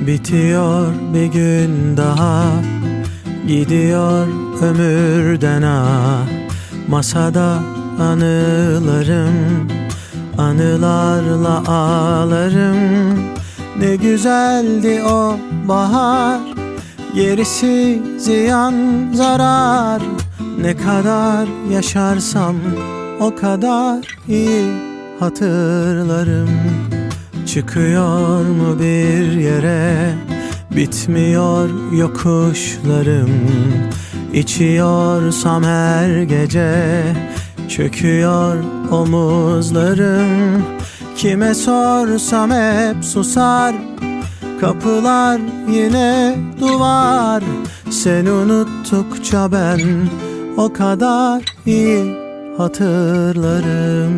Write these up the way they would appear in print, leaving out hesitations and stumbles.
Bitiyor bir gün daha, gidiyor ömürden ah. Masada anılarım, anılarla ağlarım. Ne güzeldi o bahar, gerisi ziyan zarar. Ne kadar yaşarsam o kadar iyi hatırlarım. Çıkıyor mu bir yere, bitmiyor yokuşlarım. İçiyorsam her gece, çöküyor omuzlarım. Kime sorsam hep susar, kapılar yine duvar. Sen unuttukça ben o kadar iyi hatırlarım.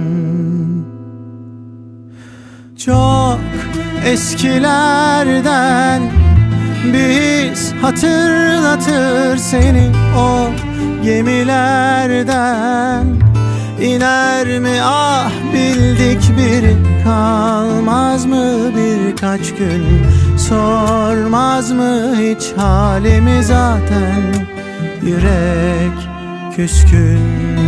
Çok eskilerden bir his hatırlatır seni, o gemilerden. İner mi ah bildik biri, kalmaz mı birkaç gün? Sormaz mı hiç halimi, zaten yürek küskün.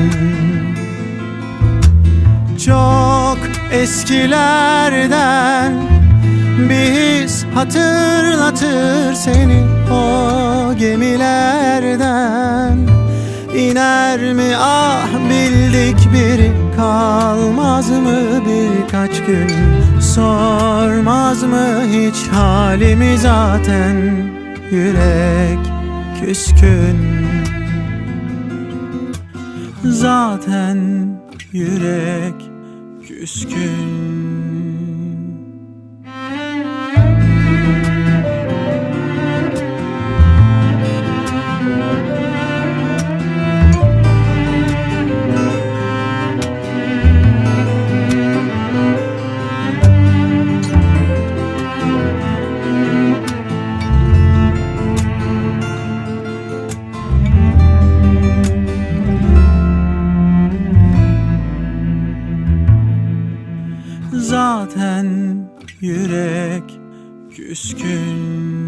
Çok eskilerden bir his hatırlatır seni, o gemilerden. İner mi ah bildik biri, kalmaz mı birkaç gün? Sormaz mı hiç halimi, zaten yürek küskün. Zaten yürek küskün. Zaten yürek küskün.